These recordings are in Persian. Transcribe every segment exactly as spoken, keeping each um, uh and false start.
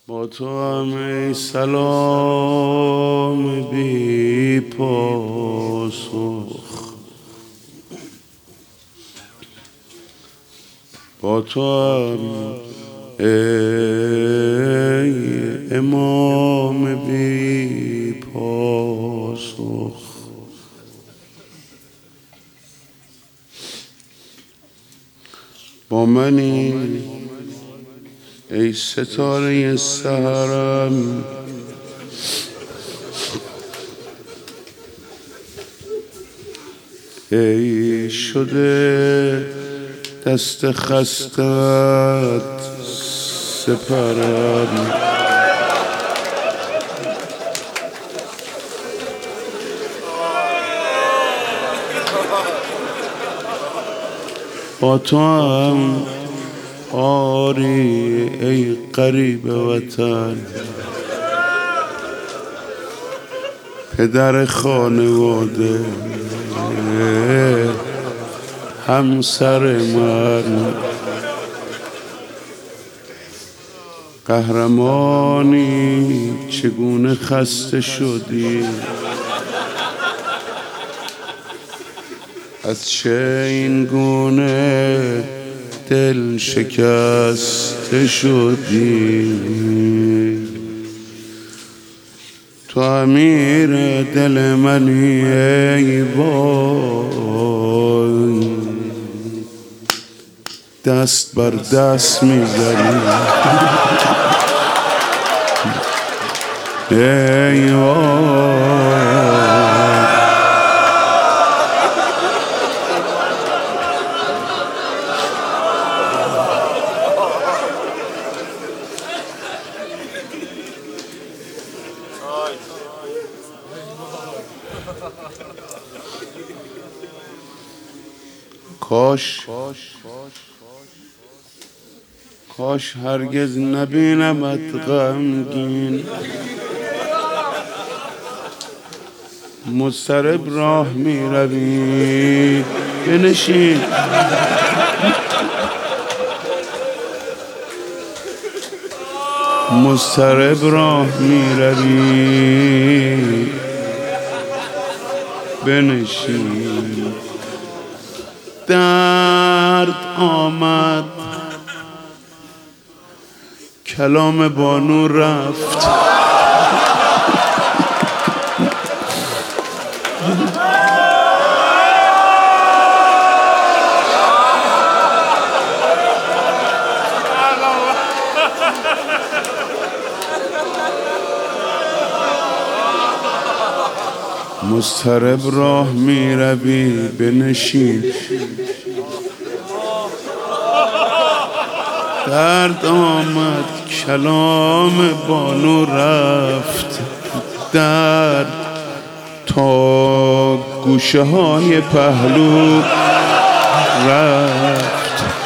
با تو همه سلام بی پاسخ، با تو هم ای امام بی پاسخ. با منی ای ستاره سحرم، ای شده دست خستت سپرم، با تو هم آری ای غریب وطن، پدر خانواده همسر من، قهرمانی چگونه خسته شدی، از چه این گونه دل شکسته شدی. تو امیر دل منی ای وای، دست بر دست میزنی ای وای. کاش کاش هرگز نبینمت غمگین، مضطرب راه می روی بنشین، مضطرب راه می روی بنشین. درد آمد کلام بانو رفت، مضطرب راه می روی بنشین. درد آمد کلام بانو رفت، درد تا گوشه های پهلو رفت.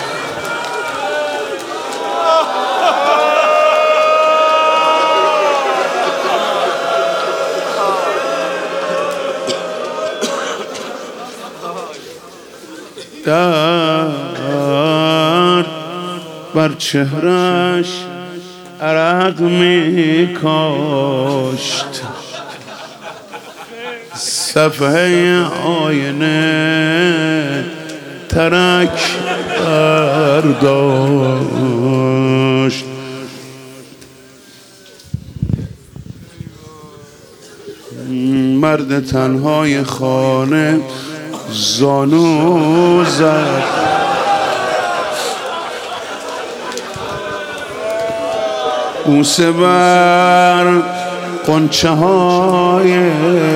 درد بر چهرش عرق می کاشت، صفحه آینه ترک برداشت. مرد تنهای خانه زانو زد، بوسه بر قنچه های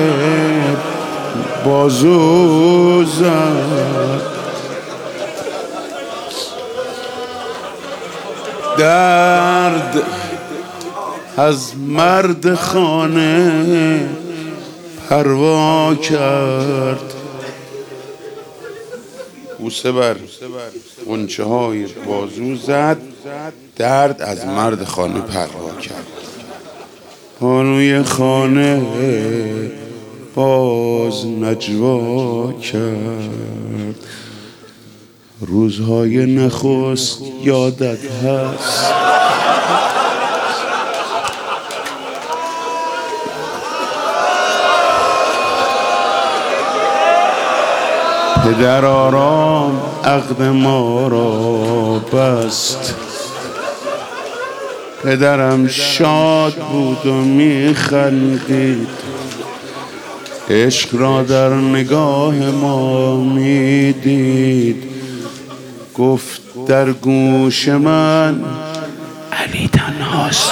بازو زد. درد از مرد خانه پروا کرد، بوسه بر قنچه های بازو زد. درد از مرد خانه پروا کرد. بانوی خانه باز نجوا کرد. روزهای نخست یادت هست، پدر آرام عقد ما را بست. پدرم شاد بود و میخندید، عشق را در نگاه ما میدید. گفت در گوش من علی تنهاست.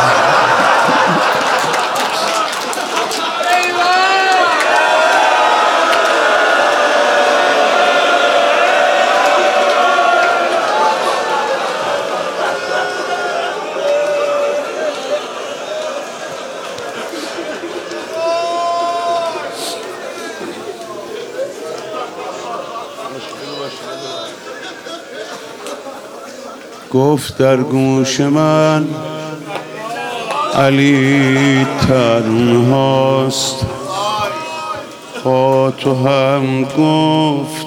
گفت در گوش من علی تنهاست. با تو هم گفت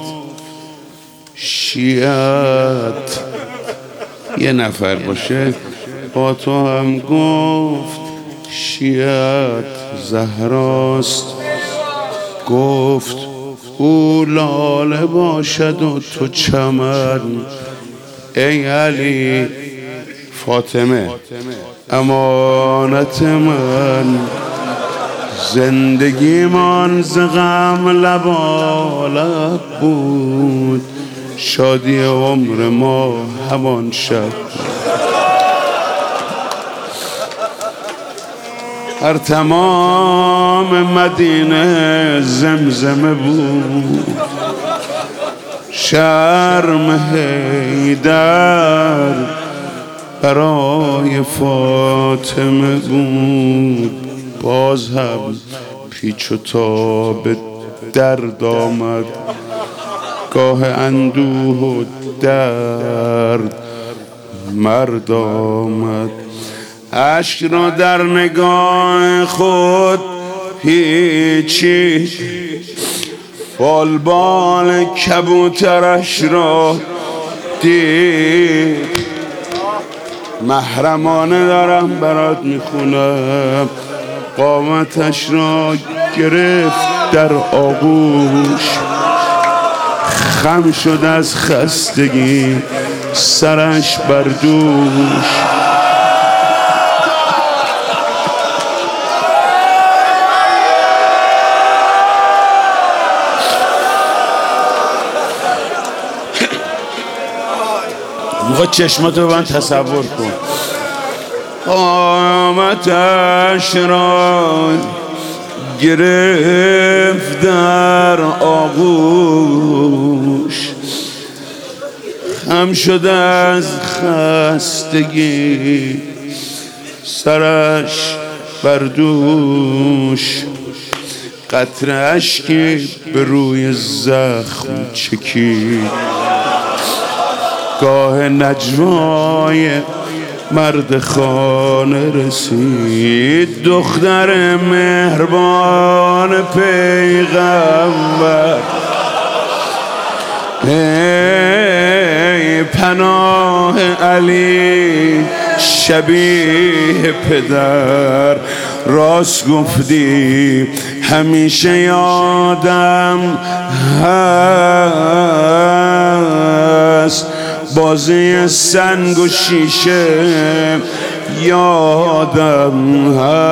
شیعت یه نفر باشه، با تو هم گفت شیعت زهراست. گفت او لاله باشد و تو چمن، ای علی فاطمه امانت من. زندگیمان ز غم لبالب بود، شادی عمر ما همان شب. هر تمام مدینه زمزمه بود، شرم حیدر برای فاطمه بود. باز هم پیچ و تاب درد آمد، گاه اندوه و درد مرد آمد. اشک را در نگاه خود پیچید، بال بال کبوترش را دید. محرمانه دارم برات میخونم، قامتش را گرفت در آغوش، خم شد از خستگی سرش بر دوش. موقع چشماتو بند تصور کن. قامتش را گرفت در آغوش، خم شده از خستگی سرش بر دوش. قطره اشکی به روی زخم چکید، گاه نجوای مرد خانه رسید. دختر مهربان پیغمبر، ای پناه علی شبیه پدر. راست گفتی همیشه یادم هست، بازی سنگ و شیشه یادم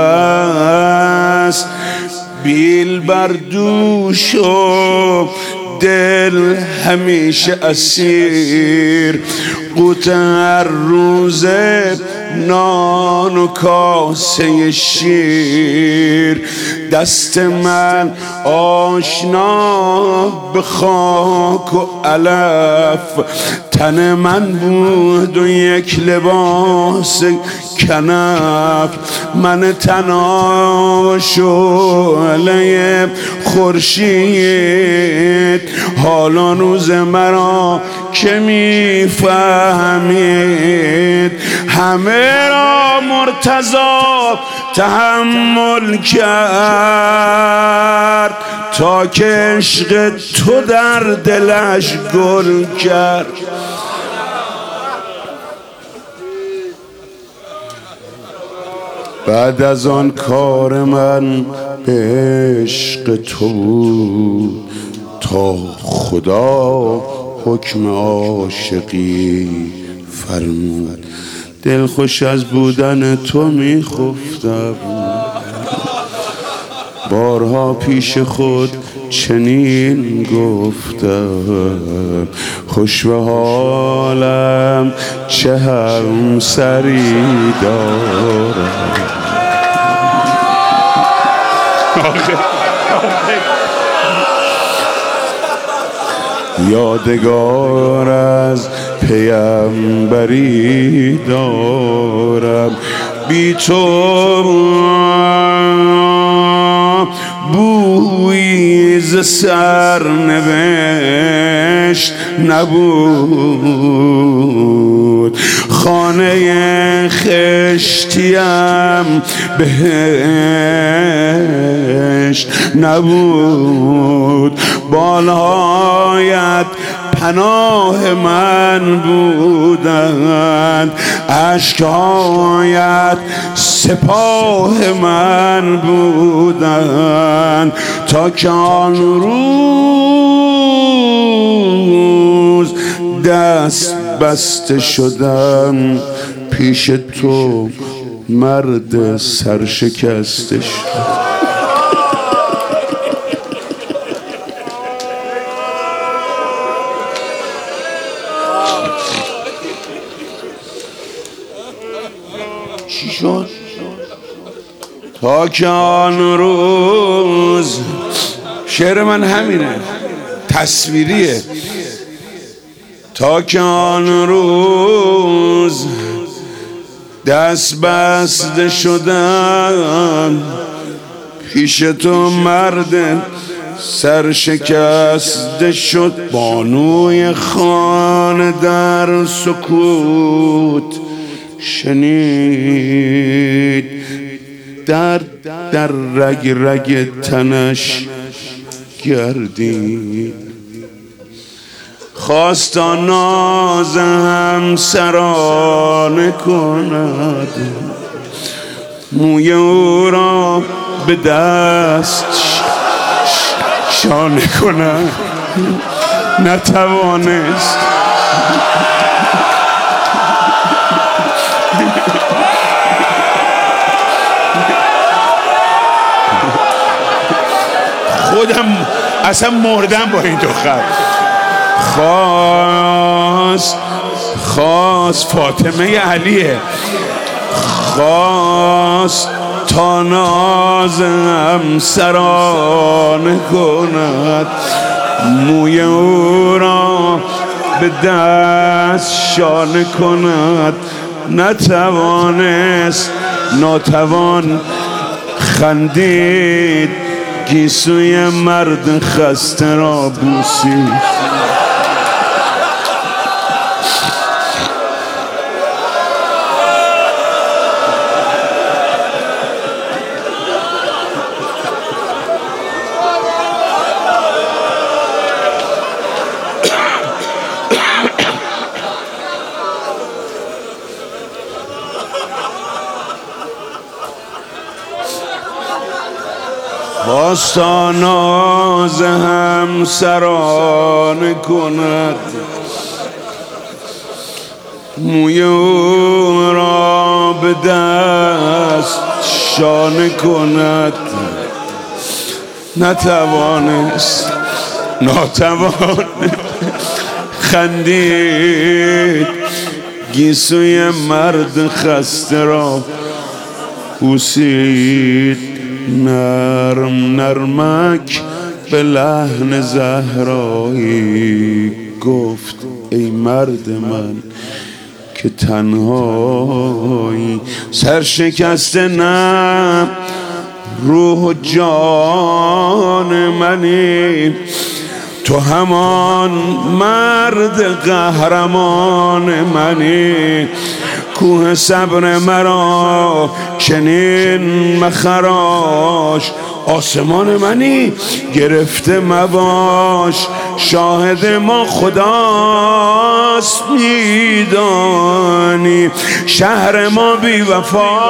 هست. بیل بر دوش و دل همیشه اسیر، قوت هر روزه نان و کاسه شیر. دست من آشنا به خاک و علف، تن من بود و یک لباس کنف. من تنها شعله خورشید، حالا روز مرا که میفهمید. همه را مرتضی تحمل کرد، تا که عشق تو در دلش گل کرد. بعد از آن کار من به عشق تو بود، تا خدا حکم عاشقی فرمود. دلخوش از بودن تو میخفتم، بارها پیش خود چنین گفتم، خوش به حالم چه همسری دارم. یادگار از پیمبری دارم، بی تو بویی ز سرنوشت نبود، خانه خشتیم بهشت نبود، بالهایت پناه من بودند، اشکهایت سپاه من بودند، تا که آن روز دست بسته شدم پیش تو مرد سرشکسته شد. چی شد؟ تا که آن روز، شعر من همینه، تصویریه. تا که آن روز دست بسته شدم پیش تو مرد سرشکسته شد. بانوی خانه در سکوت شنید، درد در رگ رگ تنش گردید، خواست ناز همسرانه کند، موی او را به دست شانه کند، نتوانست. خودم اصلا مردم با این دختر. خواست خواست فاطمه علیه، خواست تا ناز همسرانه کند، موی او را به دست شانه کند، نتوانست، ناتوان خندید، گیسوی مرد خسته را بوسید. خواست ناز همسرانه کند، موی او را به دست شانه کند، نتوانست، ناتوان خندید، گیسوی مرد خسته را بوسید. نرم نرمک به لحن زهرایی گفت ای مرد من که تنهایی، سرشکسته نه روح و جان منی، تو همان مرد قهرمان منی، کوه صبر مرا چنین مخراش، آسمان منی گرفته مباش، شاهد ما خداست میدانی، شهر ما بی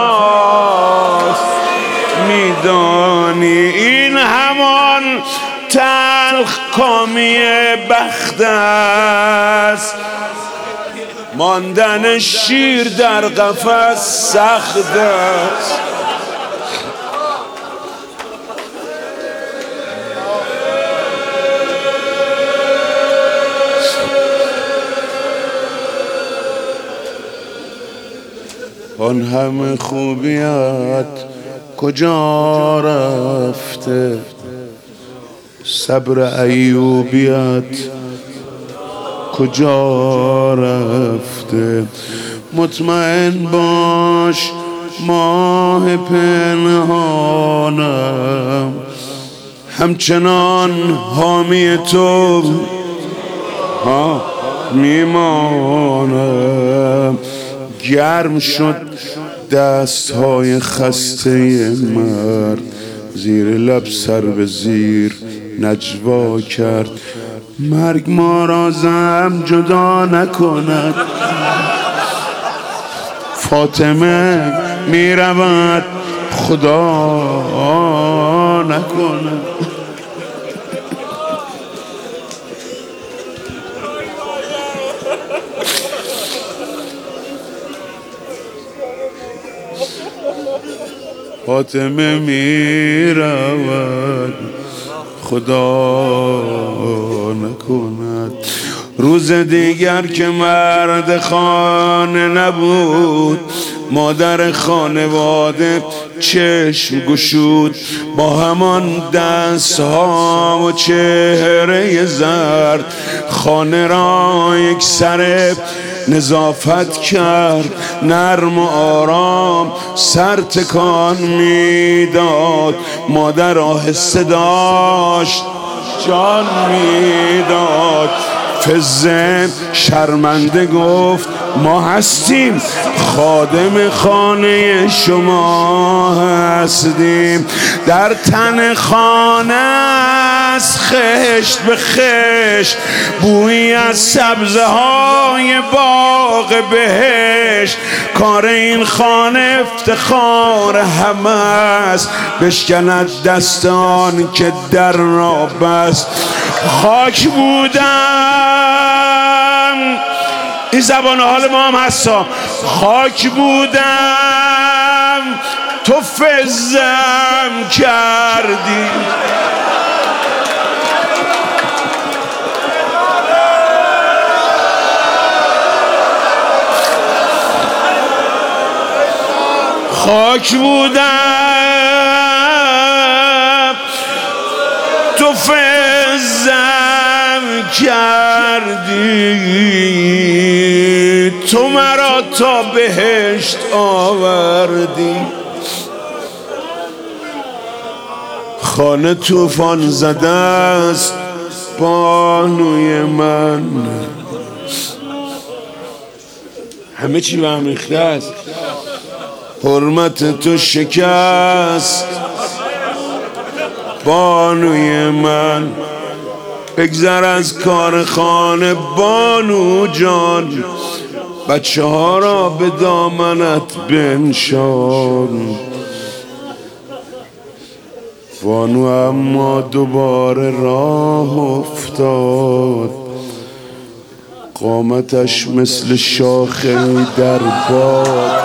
وفاست میدانی، این همان تلخ کامی بخت است، ماندن شیر در قفس سخت است. آن همه خوبیت کجا رفته، صبر ایوبیت کجا رفته. مطمئن باش ماه پنهانم، همچنان حامی تو ها میمانم. گرم شد دستهای خسته مرد، زیر لب سر به زیر نجوا کرد. مرگ ما را زم جدا نکند، فاطمه می رود خدا نکند. فاطمه می رود خدا نکند. روز دیگر که مرد خانه نبود، مادر خانواده چشم گشود. با همان دستها و چهره زرد، خانه را یک سر نظافت کرد. نرم و آرام سر تکان میداد. مادر آهسته داشت جان میداد. فزه شرمنده گفت ما هستیم، خادم خانه شما هستیم. در تن خانه است خشت به خشت، بویی از سبزه های باغ بهشت. کار این خانه افتخار همه است، بشکند دستان که در را بست. خاک بودم، این زبان حال ما هم هستا. خاک بودم تو فزم کردی. خاک بودم تو فزم کردی. تو مرا تا بهشت آوردی. خانه طوفان زده است بانوی من، همه چی به هم ریخته است. حرمت تو شکست بانوی من. بگذر از کار خانه بانو جان، بچه ها را به دامنت بنشان. بانو اما دوباره راه افتاد، قامتش مثل شاخه در باد.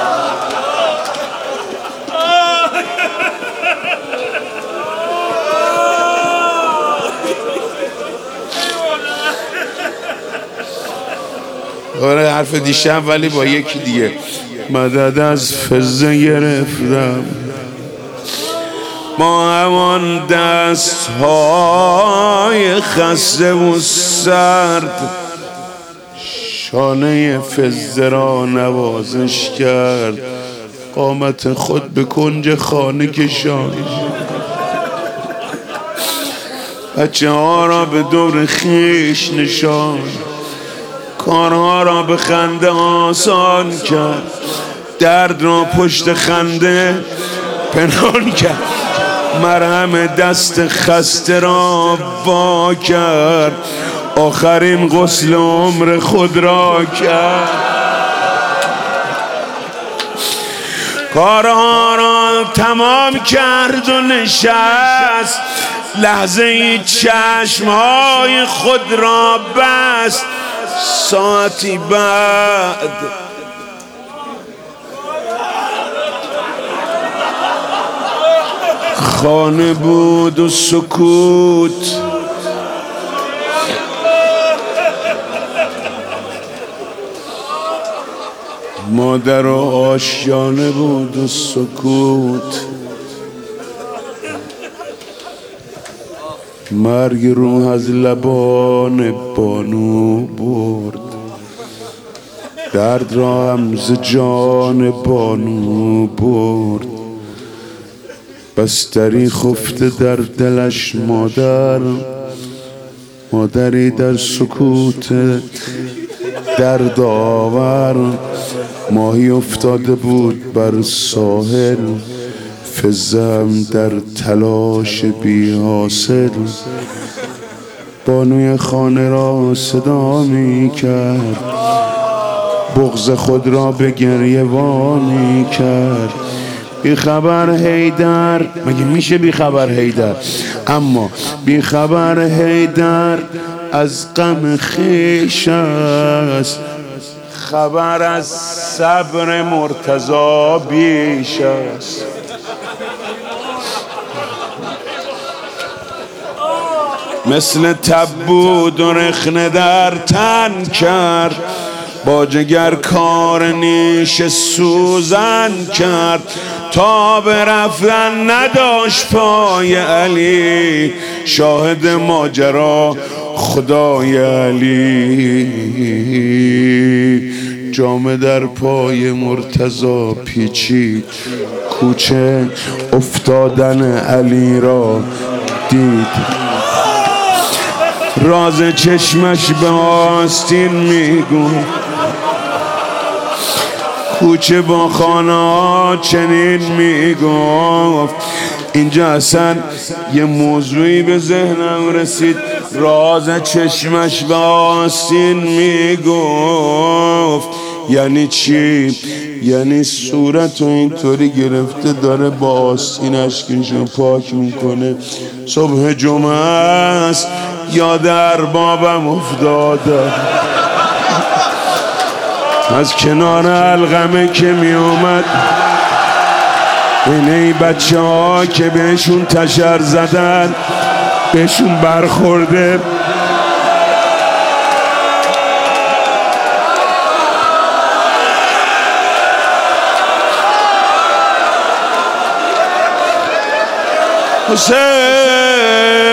آره حرف دیشب ولی با یکی دیگه. مدد از فزه گرفتم، ما همان دست های خسته و سرد. شانه فزه را نوازش کرد، قامت خود به کنج خانه کشان. بچه ها را به دور خیش نشان، کارها را به خنده آسان کرد. درد را پشت خنده پنهان کرد. مرهم دست خسته را وا کرد. آخرین غسل عمر خود را کرد. کارها را تمام کرد و نشست. لحظه ای چشمهای خود را بست. ساعتی بعد خانه بود و سکوت. مادر و آشیانه بود و سکوت. مرگ روح از لبان بانو برد، درد را هم ز جان بانو برد. بستری خفته در دلش مادر، مادری در سکوت درد آور. ماهی افتاده بود بر ساحل، فزم در تلاش بی حاصل. بانوی خانه را صدا می کرد، بغض خود را به گریه وامی کرد. بی خبر حیدر، مگه میشه بی خبر حیدر؟ اما بی خبر حیدر از غم خویش است، خبر از صبر مرتضی بیش است. مثل تب بود و رخنه در تن کرد، با جگر کار نیش سوزن کرد. تا به رفتن نداشت پای علی، شاهد ماجرا خدای علی. جامه در پای مرتضی پیچید، کوچه افتادن علی را دید. راز چشمش به آستین میگو، کوچه با خانه ها چنین میگفت. اینجا اصلا یه موضوعی به ذهنم رسید. راز چشمش به آستین میگفت یعنی چی؟ یعنی صورتو اینطوری گرفته داره با آستین اشکشو پاک میکنه. صبح جمعه است، یاد اربابم افتاده، از کنار القمه که می اومد اینه ای بچه ها که بهشون تشر زدن بهشون برخورده. حسین